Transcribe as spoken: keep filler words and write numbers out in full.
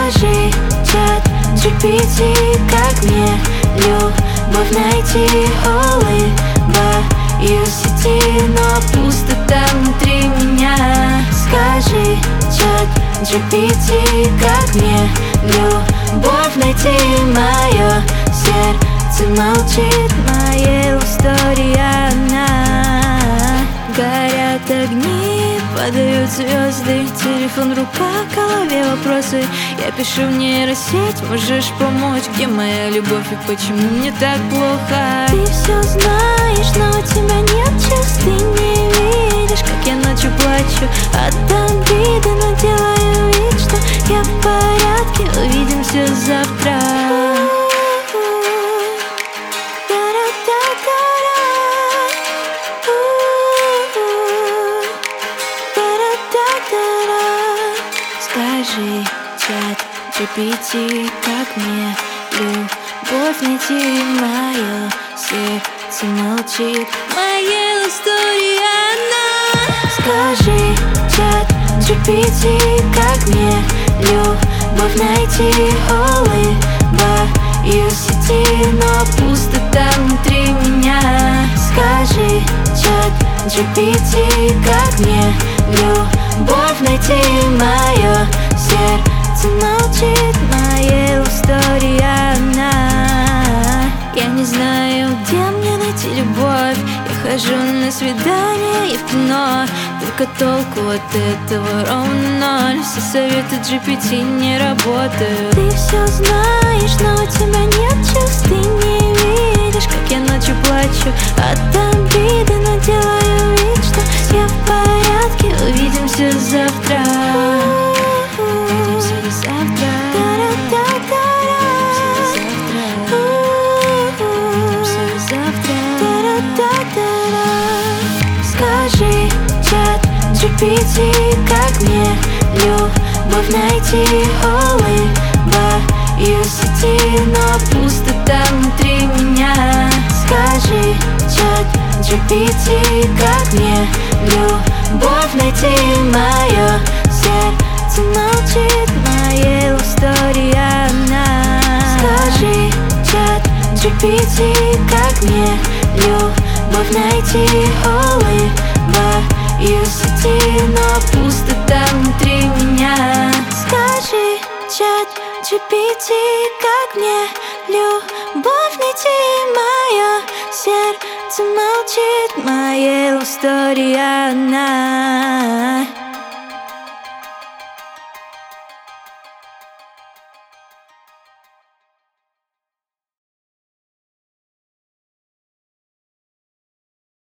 Скажи, чат джи пи ти, как мне любовь найти? Улыбаюсь в сети, но пустота внутри меня. Скажи, чат джи пи ти, как мне любовь найти? Мое сердце молчит, моя история она. Горят огни, падают звезды, телефон в руках, в голове вопросы. Я пишу в нейросеть, можешь помочь? Где моя любовь и почему мне так плохо? Ты все знаешь, но у тебя нет чувств. Ты не видишь, как я ночью плачу от обиды, но делаю вид, что я в порядке. Увидимся завтра. Скажи, чат джи пи ти, как мне любовь найти? Мое сердце молчит, моя история она. Скажи, чат джи пи ти, как мне любовь найти? Улыбаюсь в сети, но пустота внутри меня. Скажи, чат джи пи ти, как мне любовь найти? Мое сердце молчит, моя история она. Я не знаю, где мне найти любовь. Я хожу на свидания и в кино, только толку от этого ровно ноль. Все советы джи пи ти не работают. Ты все знаешь, но у тебя нет чувств. Ты не видишь, как я ночью плачу от обиды, но делаю вид, что я в порядке. Увидимся завтра. Увидимся завтра. Увидимся завтра. Скажи, чат джи пи ти, как мне любовь найти? Улыбаюсь в сети, но пустота внутри меня. Скажи, чат джи пи ти, как мне любовь найти? Мое сердце молчит, моя история она. Скажи, чат джи пи ти, как мне любовь найти? Улыбаюсь в сети, но пустота внутри меня. Скажи, чат джи пи ти, как мне любовь найти? Мое сердце молчит, моя история она.